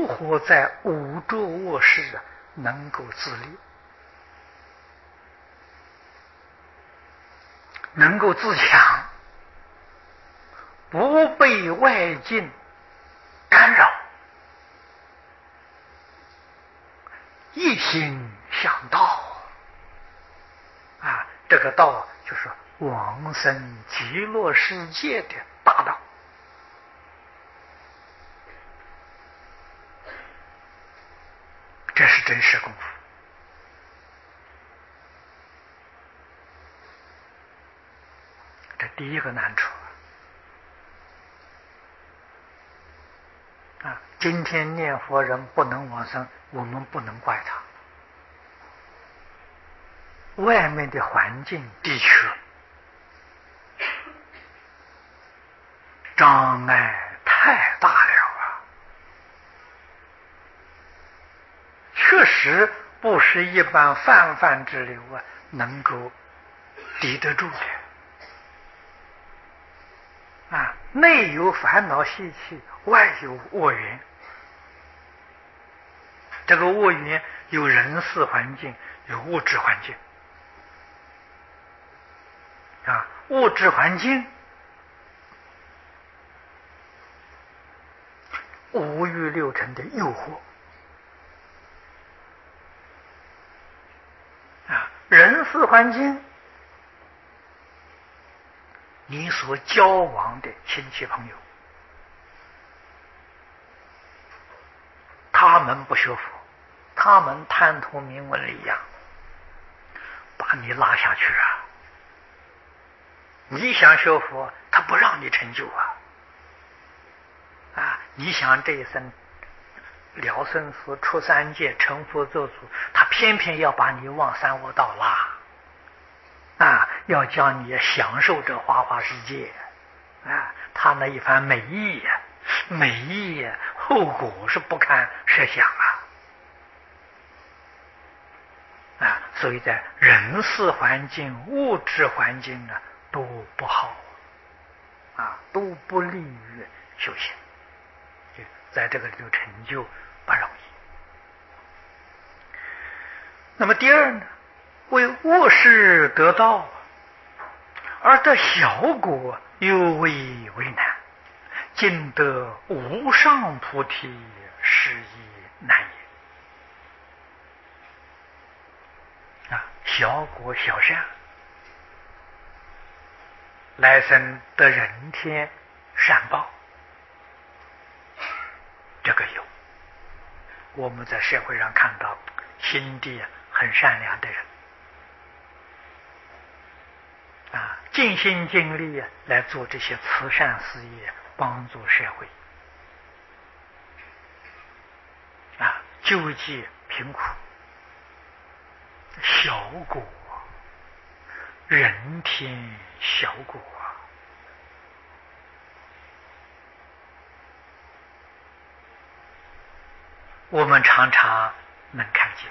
何在五浊恶世能够自立，能够自强，不被外境干扰，一心向道啊！这个道就是往生极乐世界的大道。这是真实功夫。这第一个难处啊！今天念佛人不能往生，我们不能怪他，外面的环境的确障碍太大了啊，确实不是一般泛泛之流能够抵得住的啊！内有烦恼习气，外有恶缘。这个恶缘有人事环境，有物质环境啊。物质环境五欲六尘的诱惑啊，人事环境你所交往的亲戚朋友，他们不学佛，他们贪图名闻利养，把你拉下去啊！你想学佛，他不让你成就啊！啊，你想这一生了生死、出三界、成佛做主，他偏偏要把你往三恶道拉啊！要叫你享受这花花世界啊！他那一番美意呀，美意呀，后果是不堪设想啊！所以在人事环境、物质环境都不好啊，都不利于修行，在这个里头成就不容易。那么第二呢，为恶事得道而得小果，尤为难。今得无上菩提，是亦难也啊！小果小善，来生得人天善报，这个有。我们在社会上看到心地很善良的人啊，尽心尽力来做这些慈善事业，帮助社会啊，救济贫苦，小果，人天小果我们常常能看见。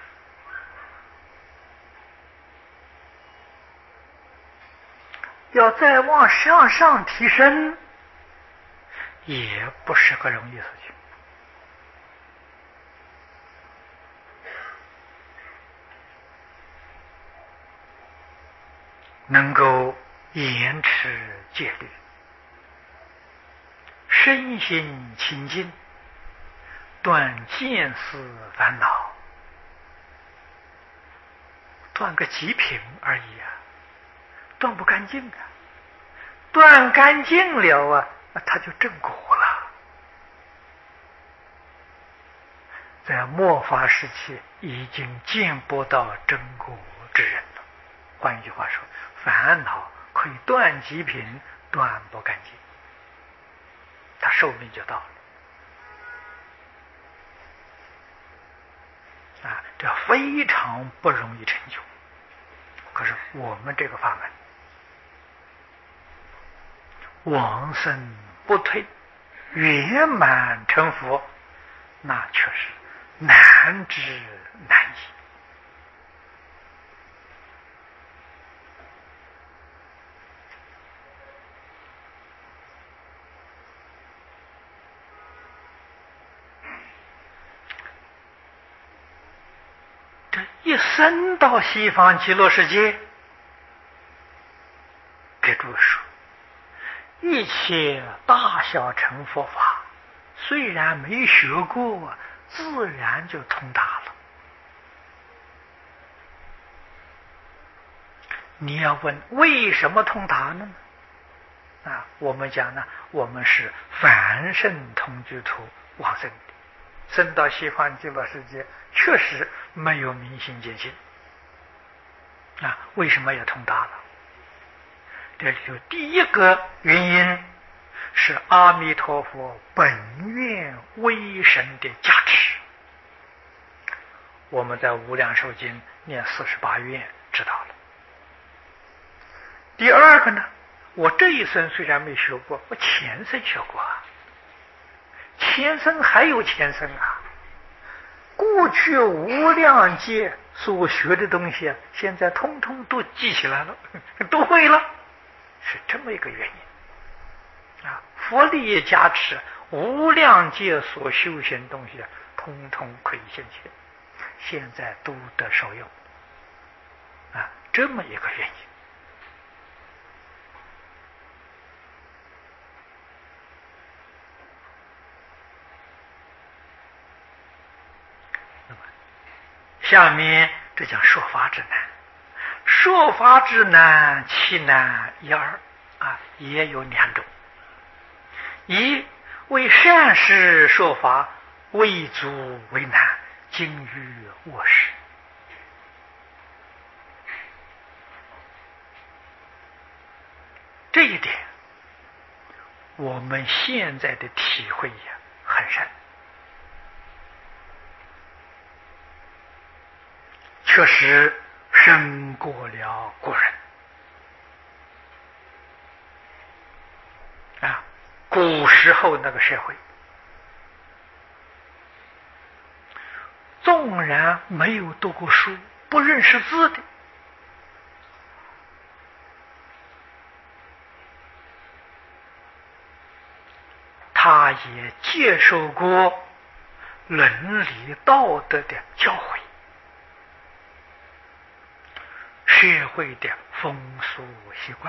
要再往上提升，也不是个容易事情。能够严持戒律，身心清净，断见思烦恼，断个几品而已啊，断不干净啊！断干净了他就正果了。在末法时期已经见不到正果之人了。换一句话说，烦恼可以断几品，断不干净，他寿命就到了啊！这非常不容易成就。可是我们这个法门，往生不退，圆满成佛，那却是难之难矣。 一生到西方极乐世界，给诸位说，一切大小乘佛法，虽然没学过，自然就通达了。你要问为什么通达呢？我们讲呢，我们是凡圣同居土往生的，生到西方极乐世界，确实没有明心见性。为什么要通达了？这就第一个原因是阿弥陀佛本愿威神的加持。我们在无量寿经念48愿知道了。第二个呢，我这一生虽然没学过，我前生学过前生还有前生过去无量劫所学的东西现在通通都记起来了，都会了，是这么一个原因佛力加持，无量劫所修行的东西通通可以现前，现在都得受用这么一个原因。下面这讲说法之难，说法之难，其难一二也有两种。一为善事说法，未足为难，今于我时。这一点，我们现在的体会也很深。确实胜过了古人古时候那个社会，纵然没有读过书，不认识字的，他也接受过伦理道德的教诲，社会的风俗习惯，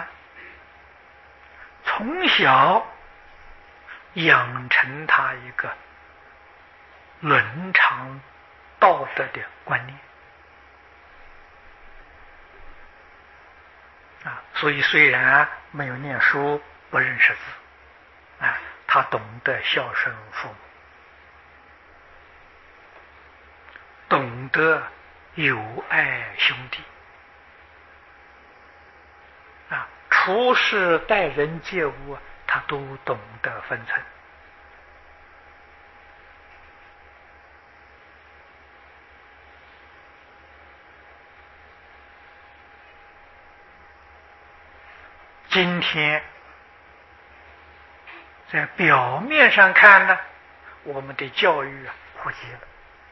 从小养成他一个伦常道德的观念所以虽然没有念书，不认识字他懂得孝顺父母，懂得友爱兄弟处事待人接物他都懂得分寸。今天在表面上看呢，我们的教育普及了，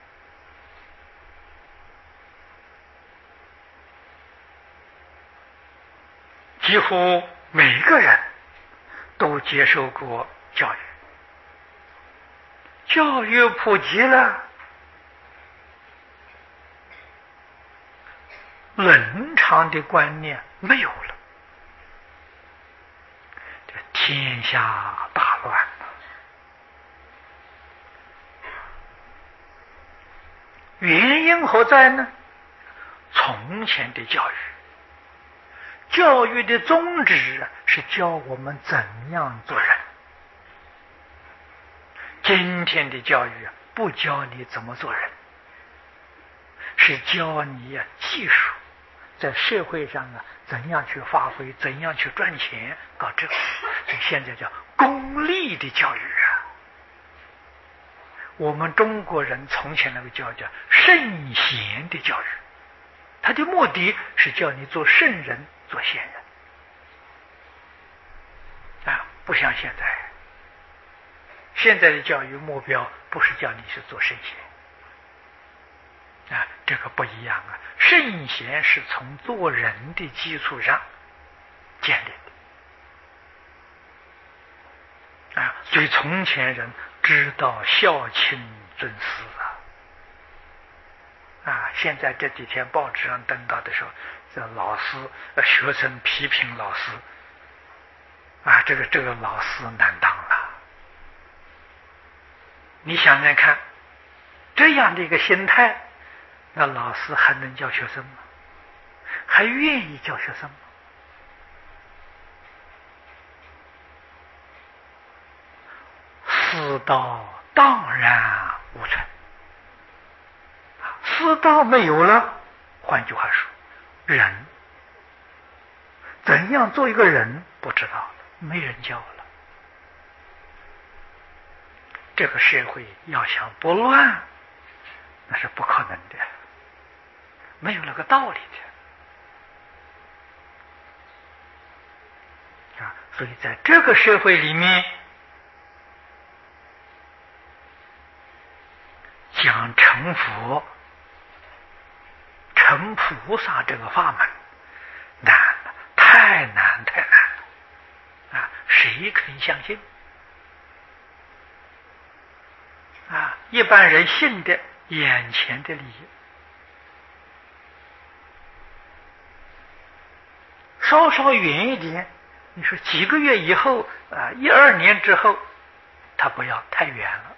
几乎每个人都接受过教育，教育普及了，伦常的观念没有了，这天下大乱了。原因何在呢？从前的教育，教育的宗旨是教我们怎样做人。今天的教育不教你怎么做人，是教你技术，在社会上怎样去发挥，怎样去赚钱，搞这个。所以现在叫功利的教育我们中国人从前那个教叫圣贤的教育，它的目的是叫你做圣人，做贤人不像现在的教育目标不是叫你去做圣贤这个不一样圣贤是从做人的基础上建立的所以从前人知道孝亲尊师现在这几天报纸上登到的时候，这老师学生批评老师，这个老师难当了。你想想看，这样的一个心态，那老师还能教学生吗？还愿意教学生吗？师道荡然无存，师道没有了，换句话说，人怎样做一个人不知道了，没人教了。这个社会要想不乱，那是不可能的，没有那个道理的。所以在这个社会里面，讲成佛、成菩萨这个法门难了，太难太难了谁肯相信？一般人信的眼前的利益，稍稍远一点，你说几个月以后1、2年之后，他不要太远了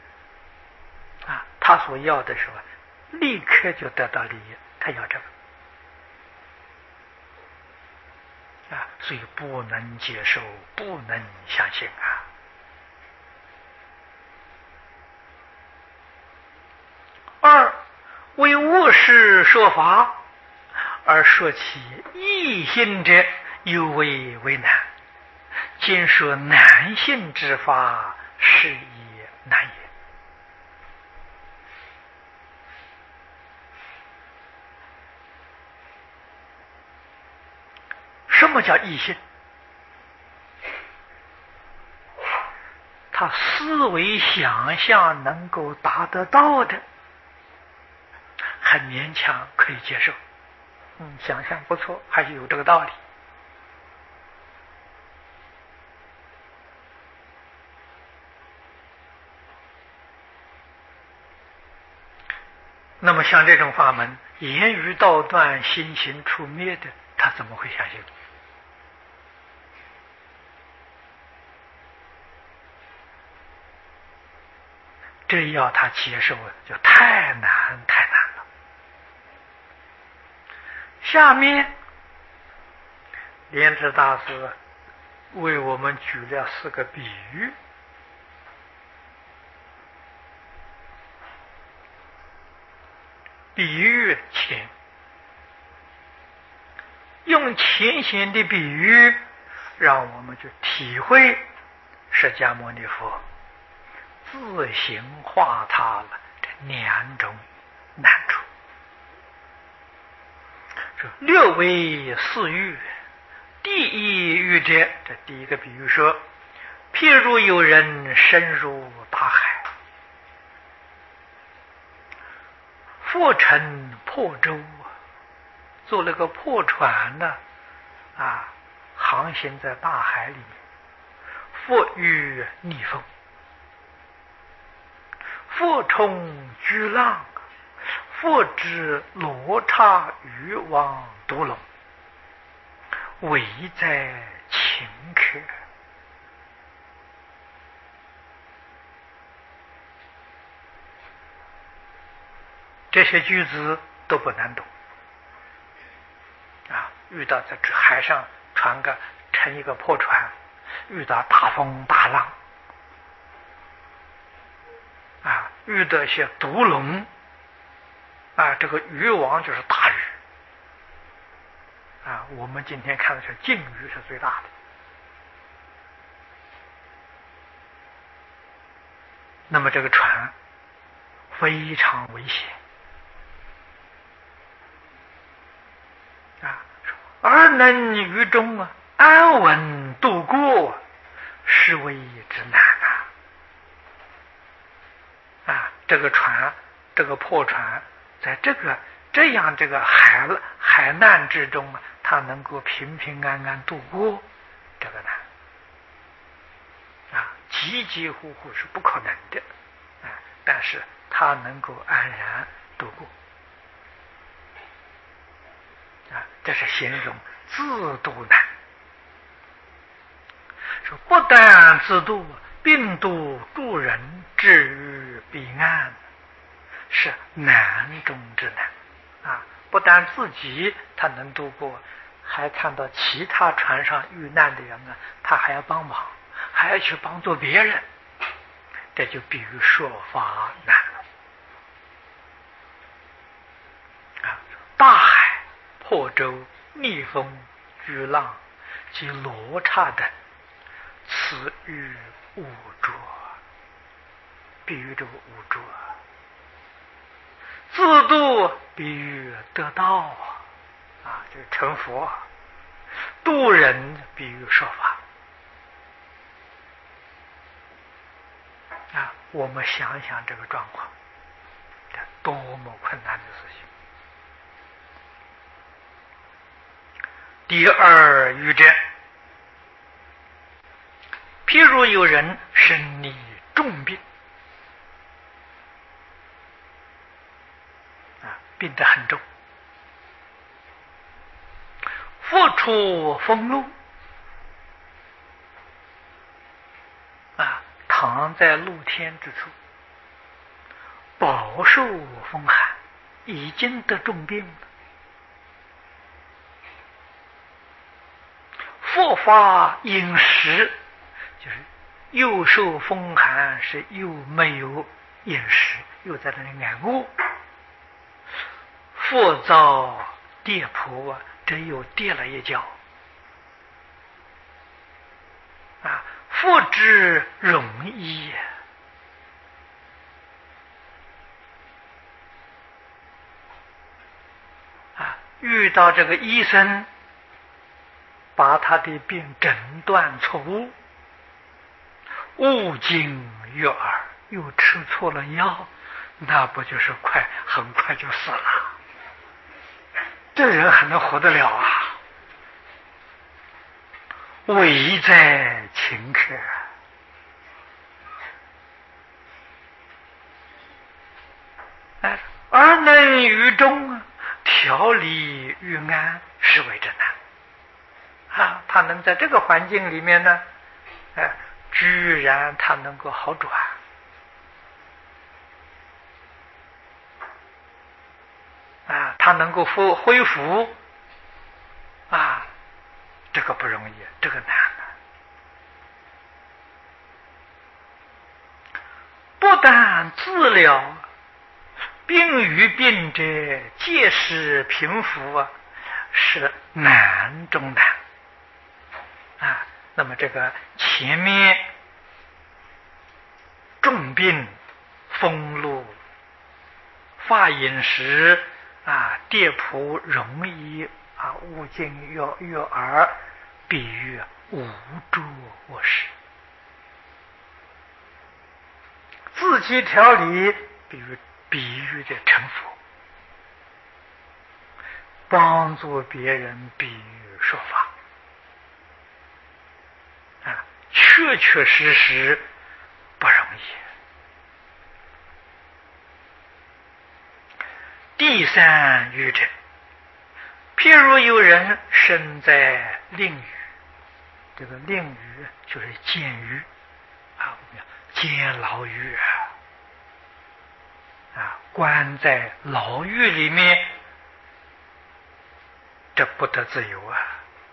他所要的时候立刻就得到利益，他要这个所以不能接受，不能相信二，为恶事说法而说其异性者，尤为难。今说难信之法，是以难也。什么叫异性？他思维想象能够达得到的，还勉强可以接受。想象不错，还是有这个道理。那么像这种法门，言语道断，心行处灭的，他怎么会相信？这要他接受就太难太难了。下面莲池大师为我们举了4个比喻。比喻浅，用浅显的比喻让我们去体会释迦牟尼佛自行化他了这2种难处。略为4喻。第一喻者，这第一个比喻说，譬如有人深入大海，覆沉破舟，做了个破船呢，航行在大海里面，覆遇逆风，覆冲巨浪，覆之罗刹渔网毒龙，危在顷刻。这些句子都不难懂遇到在海上乘一个破船，遇到大风大浪遇到一些毒龙这个渔网就是大鱼我们今天看的是鲸鱼是最大的。那么这个船非常危险而能于中安稳度过，是为之难这个船，这个破船，在这样海难之中它能够平平安安度过，这个难几几乎乎是不可能的但是它能够安然度过这是形容自度难。说不但自度，并度助人至于彼岸，是难中之难啊！不但自己他能度过，还看到其他船上遇难的人呢，他还要帮忙，还要去帮助别人，这就比喻说法难啊！大海、破舟、逆风、巨浪及罗刹等，此喻无着，比喻这个无着。自度比喻得道啊，这个成佛；度人比喻说法啊。我们想想这个状况，这多么困难的事情！第二喻者，譬如有人身历重病啊，病得很重，复出风露啊，躺在露天之处，饱受风寒，已经得重病了。复发饮食，就是又受风寒，是又没有饮食，又在那里挨饿。复遭跌扑啊，这又跌了一跤啊！复之容易啊！遇到这个医生，把他的病诊断错误，误经悦耳，又吃错了药，那不就是很快就死了？这人还能活得了啊？危在顷刻而能于中调理于安，是为之难啊！他能在这个环境里面呢，居然他能够好转啊，他能够恢复啊，这个不容易，这个难啊！不但治疗，病与病者皆是平复啊，是难中难啊。那么这个前面重病、风露、发饮食啊、跌扑容易啊、误经悦耳，比喻无助卧事；自己调理，比喻的成佛；帮助别人，比喻说法啊，确确实实不容易。第三喻者，譬如有人身在囹圄，这个囹圄就是监狱啊，监牢狱啊，关在牢狱里面，这不得自由啊。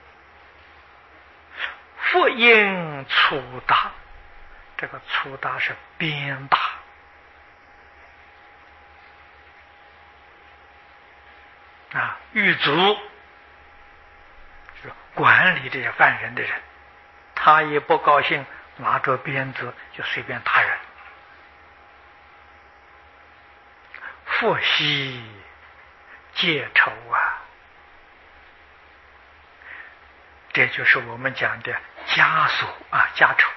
复因粗大，这个粗大是鞭打啊，狱卒是管理这些犯人的人，他也不高兴，拿着鞭子就随便打人。复息戒愁啊，这就是我们讲的枷锁啊，家仇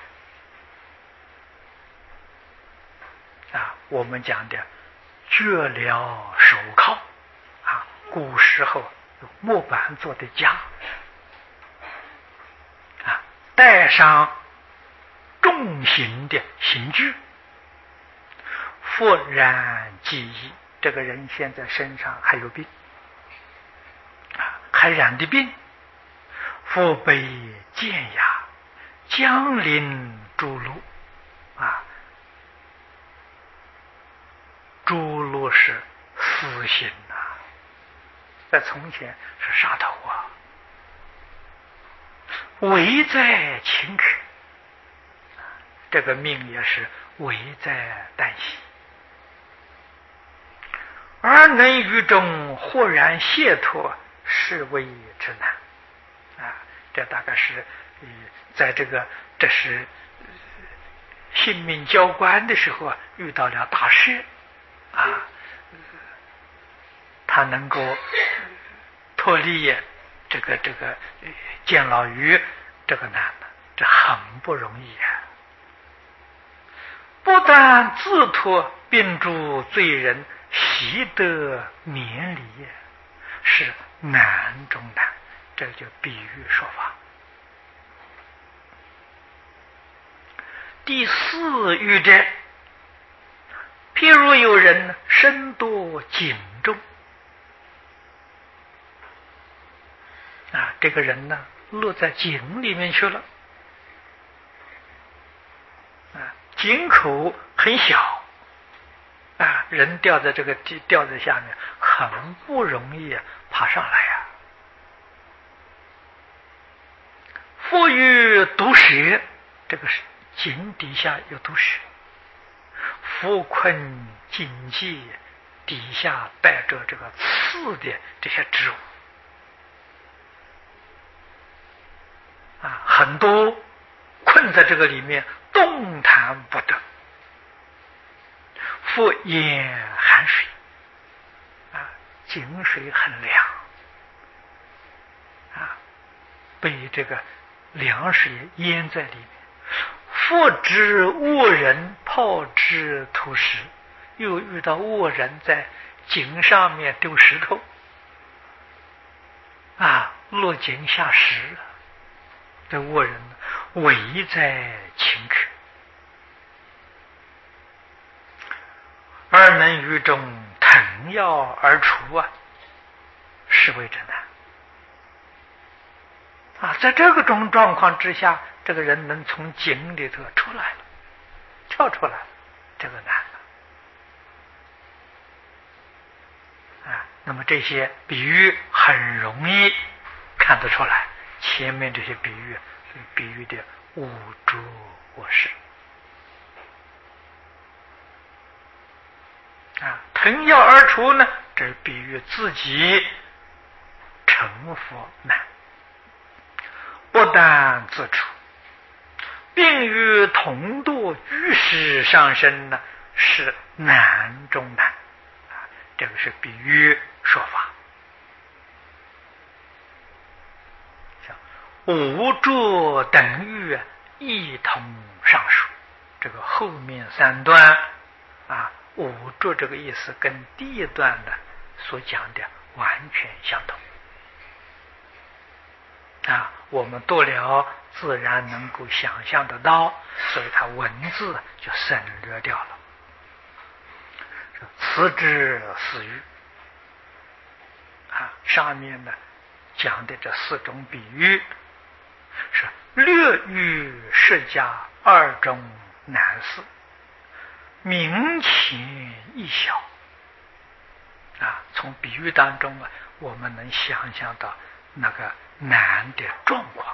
啊，我们讲的绝了手铐啊，古时候用木板做的枷啊，带上重刑的刑具，复然记忆，这个人现在身上还有病啊， 还染的病，腹背健牙，江陵诸鹿啊，诸鹿是死刑啊，在从前是杀头啊，危在顷刻，这个命也是危在旦夕。而能于中豁然解脱，是谓之难啊！这大概是在这是性命交关的时候遇到了大事啊，他能够脱离这个监牢狱，这个难的，这很不容易啊！不但自脱，并助罪人习得免离，是难中难，这就比喻说法。第四喻者，譬如有人身堕井中啊，这个人呢落在井里面去了啊，井口很小啊，人掉在下面很不容易爬上来呀。复遇毒蛇，这个井底下有毒蛇，伏困荆棘，底下带着这个刺的这些植物啊，很多困在这个里面动弹不得。复淹寒水啊，井水很凉啊，被这个凉水淹在里面。复知恶人抛之投石，又遇到恶人在井上面丢石头啊，落井下石，这恶人危在顷刻。而能于中腾跃而出啊，是谓之难啊！在这个种状况之下，这个人能从井里头出来了，跳出来了，这个难了啊！那么这些比喻很容易看得出来，前面这些比喻是比喻的五浊恶世啊，腾跃而出呢，这是比喻自己成佛难，不但自处，并与同度居士上升呢，是难中难啊，这个是比喻说法。五浊等喻一同上述，这个后面三段啊，五浊这个意思跟第一段的所讲的完全相同啊，我们读了自然能够想象得到，所以它文字就省略掉了。此之四喻啊，上面呢讲的这四种比喻是略喻释迦二种难事，明显易晓啊，从比喻当中啊，我们能想象到那个难的状况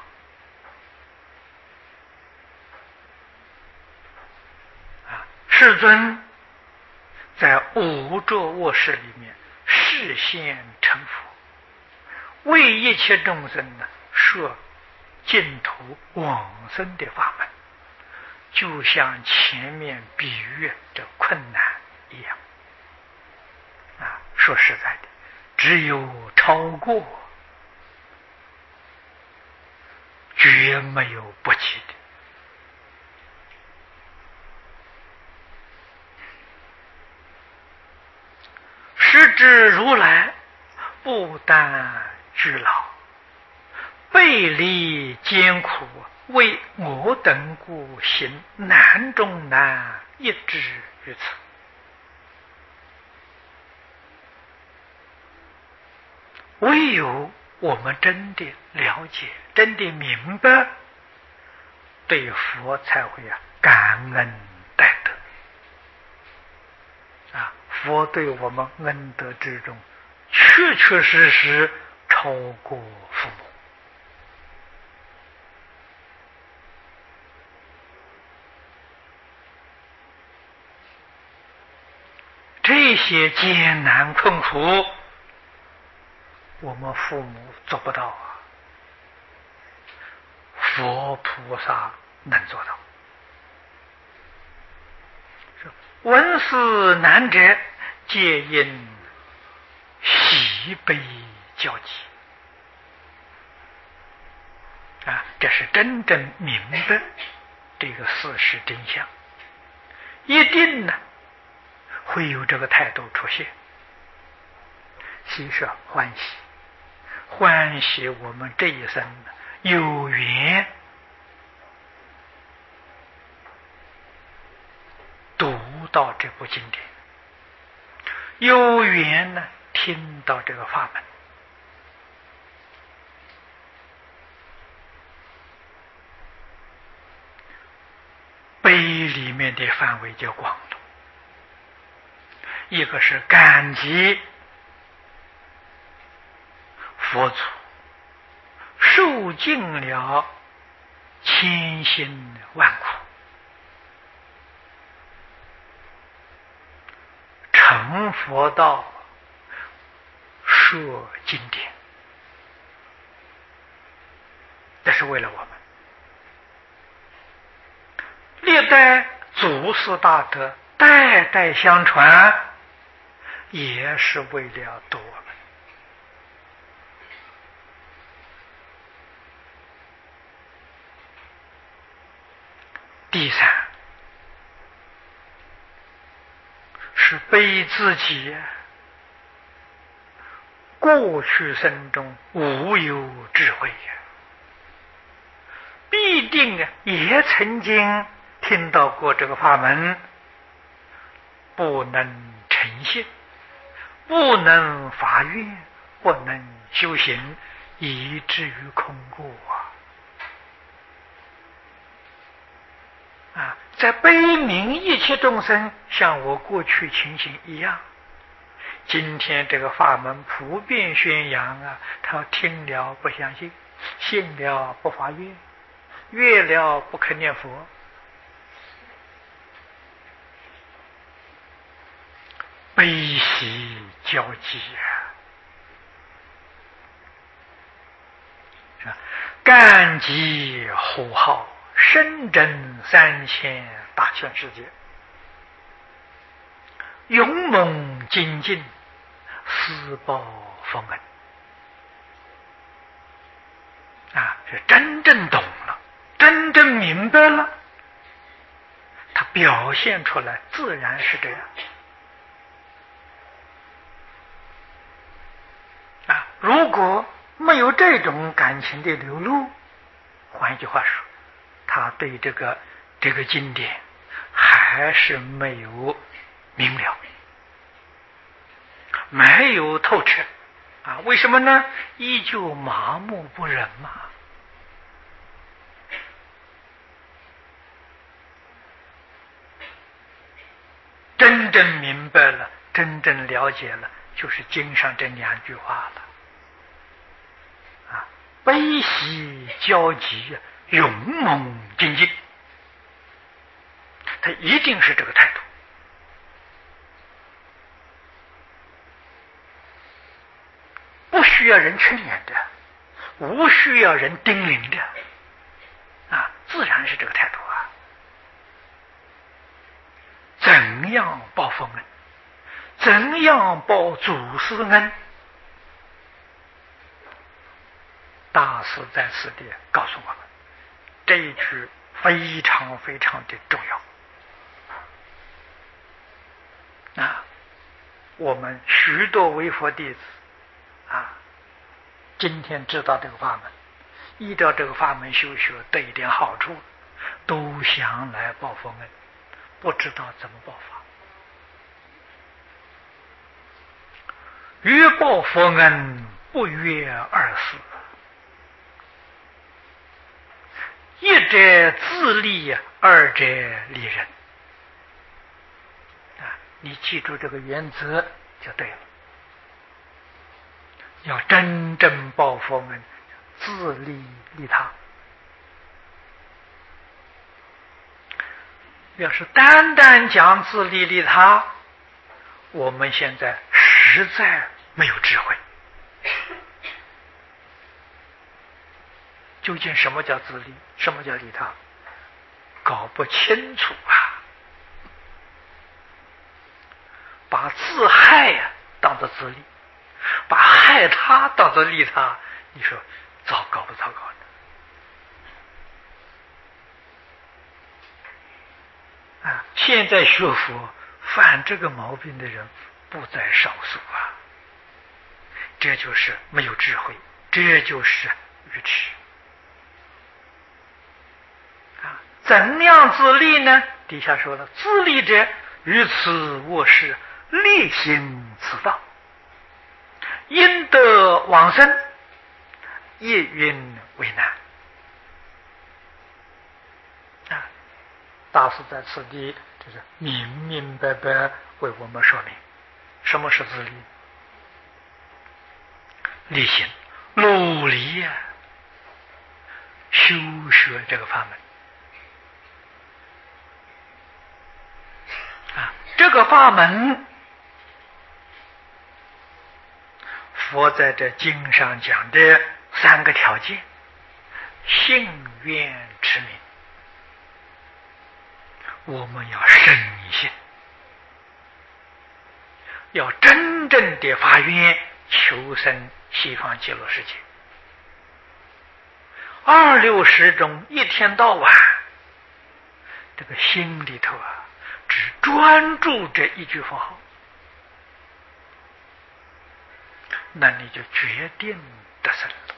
啊。世尊在五浊恶世里面示现成佛，为一切众生呢说净土往生的法门，就像前面比喻这困难一样啊。说实在的，只有超过，绝没有不及的。时至如来不但居老，背离艰苦，为我等故行难中难，一直于此。唯有我们真的了解，真的明白，对佛才会感恩戴德佛对我们恩德之中，确确实实超过父母。这些艰难困苦，我们父母做不到佛菩萨能做到。闻思难者，皆因喜悲交集这是真正明白这个事实真相，一定呢会有这个态度出现。其实欢喜，欢喜我们这一生有缘读到这部经典，有缘呢听到这个法门，悲里面的范围就广了。一个是感激佛祖受尽了千辛万苦，成佛道，说经典，这是为了我们。历代祖师大德代代相传，也是为了度我们。第三是悲自己过去生中无有智慧必定也曾经听到过这个法门，不能诚信，不能发愿，不能修行，以至于空过在悲悯一切众生，像我过去情形一样。今天这个法门普遍宣扬他听了不相信，信了不发愿，愿了不肯念佛，悲喜交集感激呼号，深真3000大千世界，勇猛精进，施报丰恩是真正懂了，真正明白了，他表现出来自然是这样如果没有这种感情的流露，换一句话说，他对这个经典还是没有明了，没有透彻为什么呢？依旧麻木不仁嘛。真正明白了，真正了解了，就是经上这2句话了悲喜交集，勇猛精进，他一定是这个态度。不需要人劝勉的，无需要人叮咛的自然是这个态度怎样报佛恩，怎样报祖师恩，大师在此地告诉我们，这一句非常非常的重要我们许多为佛弟子今天知道这个法门，依照这个法门修学得一点好处，都想来报佛恩，不知道怎么报法。欲报佛恩， 不约而思。一者自利，二者利人。你记住这个原则就对了。要真正报佛恩，自利利他。要是单单讲自利利他，我们现在实在没有智慧。究竟什么叫自利，什么叫利他，搞不清楚啊！把自害当作自利，把害他当作利他，你说糟糕不糟糕呢？现在学佛犯这个毛病的人不在少数啊！这就是没有智慧，这就是愚痴。怎样自利呢？底下说了，自利者，于此卧室，力行此道，因得往生，业云为难。大师在此地就是明明白白为我们说明什么是自利。力行，努力修学这个法门。这个法门，佛在这经上讲的3个条件：信愿持名。我们要深信，要真正的发愿求生西方极乐世界。26中一天到晚，这个心里头只专注这一句佛号，那你就决定得生了。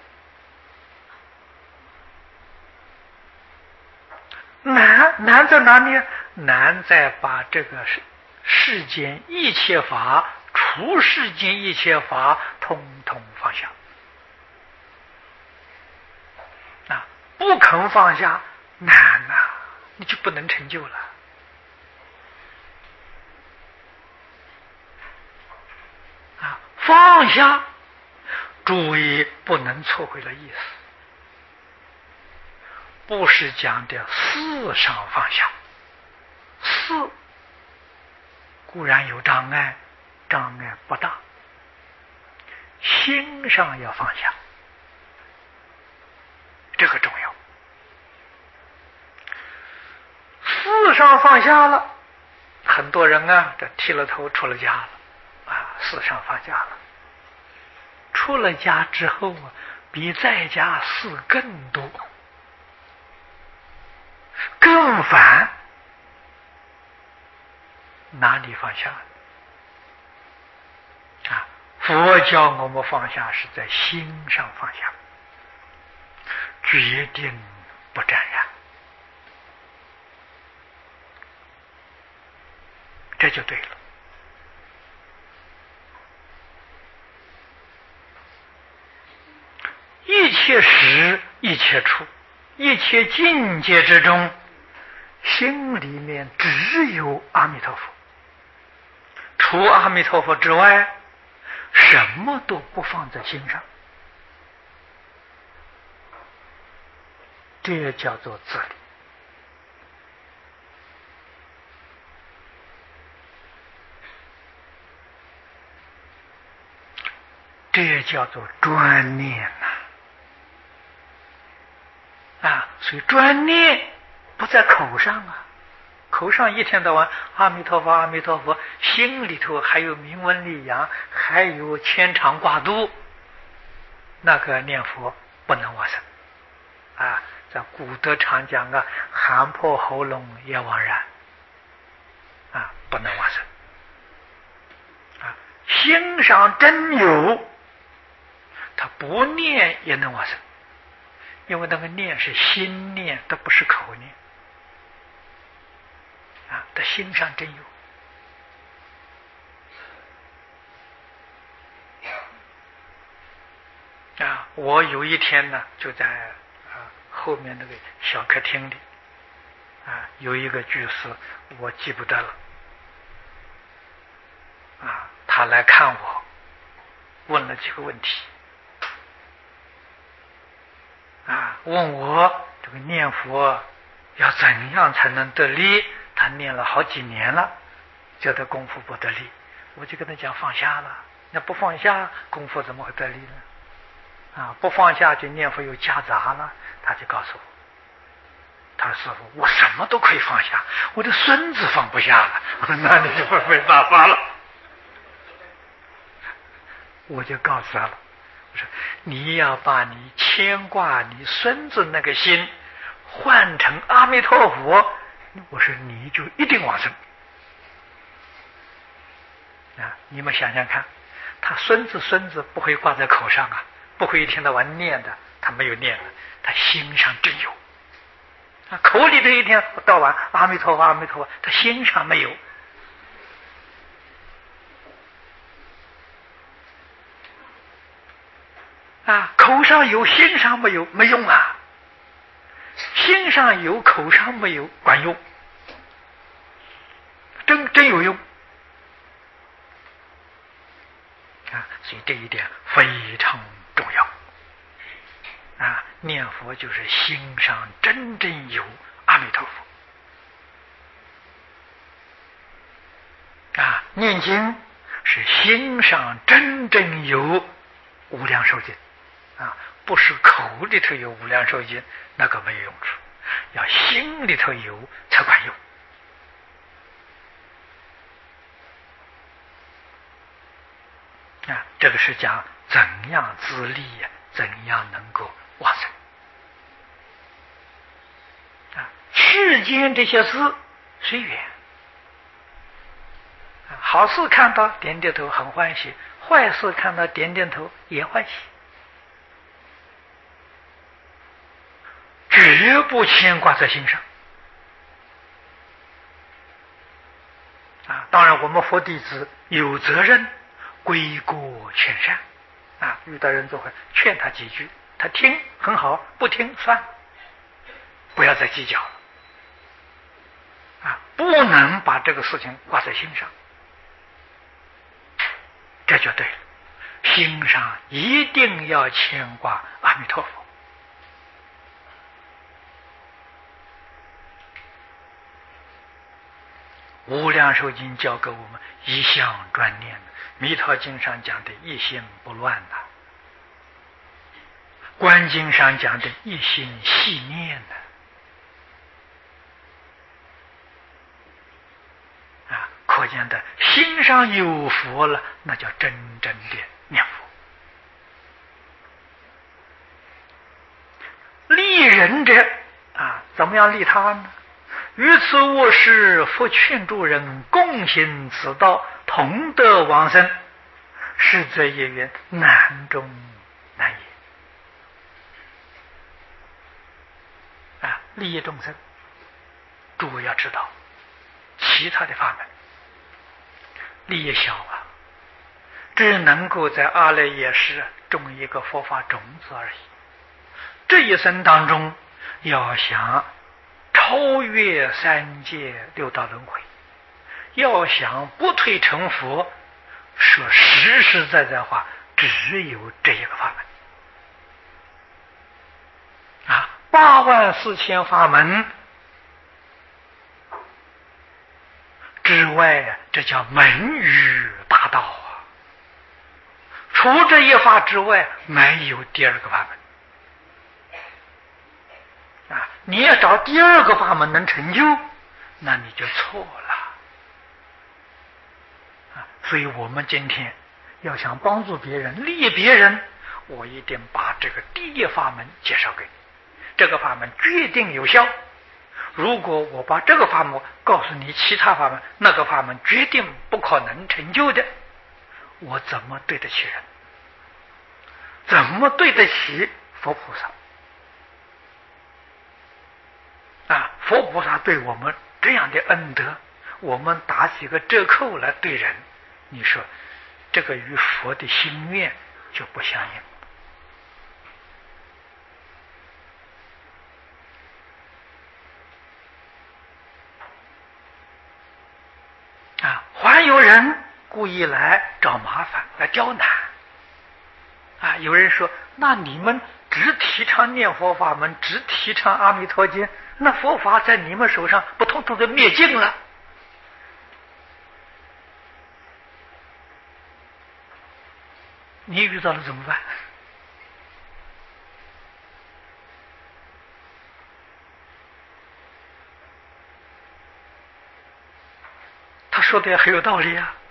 难在哪里？难在把这个世间一切法，除世间一切法，统统放下。不肯放下，难你就不能成就了。放下，注意不能错会了意思，不是讲的事上放下，事固然有障碍，障碍不大，心上要放下，这个重要。事上放下了，很多人这剃了头出了家了，事上放下了。出了家之后比在家事更多，更烦。哪里放下？佛教我们放下是在心上放下，决定不沾染，这就对了。一切时一切处一切境界之中，心里面只有阿弥陀佛，除阿弥陀佛之外，什么都不放在心上，这叫做自利。这叫做专念所以专念不在口上口上一天到晚阿弥陀佛阿弥陀佛，心里头还有名闻利养，还有牵肠挂肚，那个念佛不能往生在古德常讲喊破喉咙也枉然不能往生心上真有，他不念也能往生，因为那个念是心念，它不是口念他心上真有。 我有一天呢，就在后面那个小客厅里，有一个居士，我记不得了，他来看我，问了几个问题，问我这个念佛要怎样才能得力？他念了好几年了，觉得功夫不得力，我就跟他讲放下了。那不放下，功夫怎么会得力呢？不放下就念佛又夹杂了。他就告诉我，他说师父，我什么都可以放下，我的孙子放不下了。我说那你就没办法了。我就告诉他了，我说你要把你牵挂你孙子那个心换成阿弥陀佛，我说你就一定往生。你们想想看，他孙子不会挂在口上不会一天到晚念的，他没有念的，他心上真有。口里头一天到晚阿弥陀佛阿弥陀佛，他心上没有。口上有心上没有，没用心上有口上没有，管用，真有用所以这一点非常重要念佛就是心上真正有阿弥陀佛念经是心上真正有无量寿经不是口里头有无量寿经，那个没有用处，要心里头有才管用这个是讲怎样自立怎样能够往生世间这些事随缘好事看到点点头很欢喜，坏事看到点点头也欢喜，绝不牵挂在心上当然我们佛弟子有责任归过劝善遇到人就会劝他几句，他听很好，不听算，不要再计较了不能把这个事情挂在心上，这就对了，心上一定要牵挂阿弥陀佛无量寿经教给我们一向专念，弥陀经上讲的一心不乱观经上讲的一心细念可见的心上有佛了，那叫真正的念佛。利人者怎么样利他呢？于此卧室，复劝诸人共行此道，同得往生，实则也曰难中难也利益众生，诸位要知道，其他的法门利益小只能够在阿赖耶识种一个佛法种子而已。这一生当中，要想超越三界六道轮回，要想不退成佛，说实实在在话，只有这一个法门84000法门之外，这叫门语大道除这一法之外，没有第二个法门你要找第二个法门能成就，那你就错了所以我们今天要想帮助别人利益别人，我一定把这个第一法门介绍给你，这个法门决定有效。如果我把这个法门告诉你其他法门，那个法门决定不可能成就的，我怎么对得起人？怎么对得起佛菩萨佛菩萨对我们这样的恩德，我们打几个折扣来对人，你说这个与佛的心愿就不相应有人故意来找麻烦，来刁难。有人说，那你们只提倡念佛法门，只提倡阿弥陀经，那佛法在你们手上不统统的灭尽了？你遇到了怎么办？他说的也很有道理啊。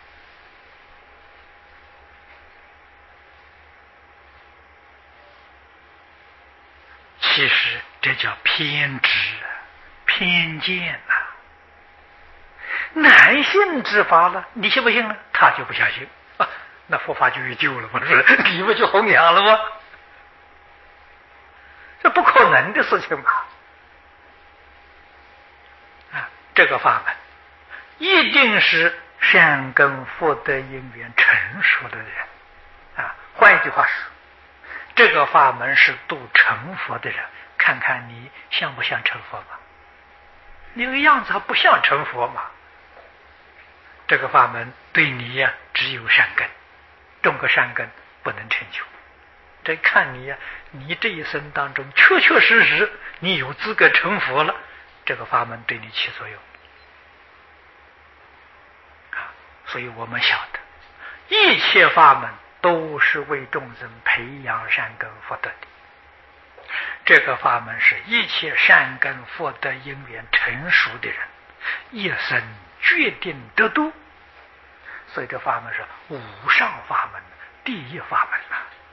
其实这叫偏执、偏见呐。难信之法了，你信不信呢？他就不相信啊，那佛法就有救了吗？是你们就弘扬了吗？这不可能的事情嘛！这个法门一定是善根福德因缘成熟的人换一句话说，这个法门是度成佛的人，看看你像不像成佛嘛？你个样子还不像成佛嘛？这个法门对你呀，只有善根，种个善根不能成就。这看你呀，你这一生当中确确实实你有资格成佛了，这个法门对你起作用所以我们晓得，一切法门都是为众生培养善根福德的。这个法门是一切善根福德因缘成熟的人一生决定得度，所以这法门是无上法门，第一法门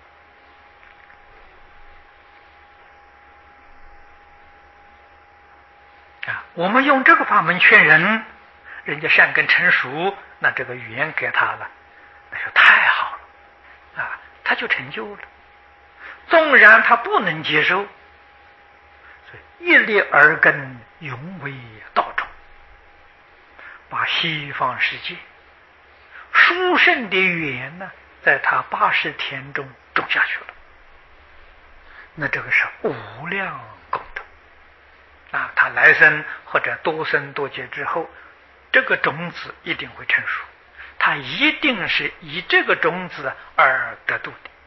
我们用这个法门劝人，人家善根成熟，那这个缘给他了，那就太好了他就成就了。纵然他不能接受，所以一力而根，永为道种，把西方世界殊胜的缘呢，在他80天中种下去了。那这个是无量功德他来生或者多生多劫之后，这个种子一定会成熟，他一定是以这个种子而得度的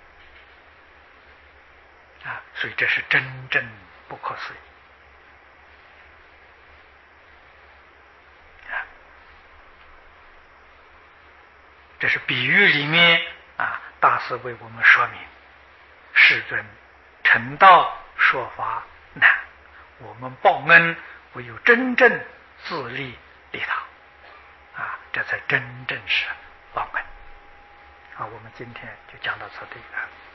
所以这是真正不可思议这是比喻里面大师为我们说明，世尊成道说法难，我们报恩唯有真正自利利他这才真正是报恩我们今天就讲到这里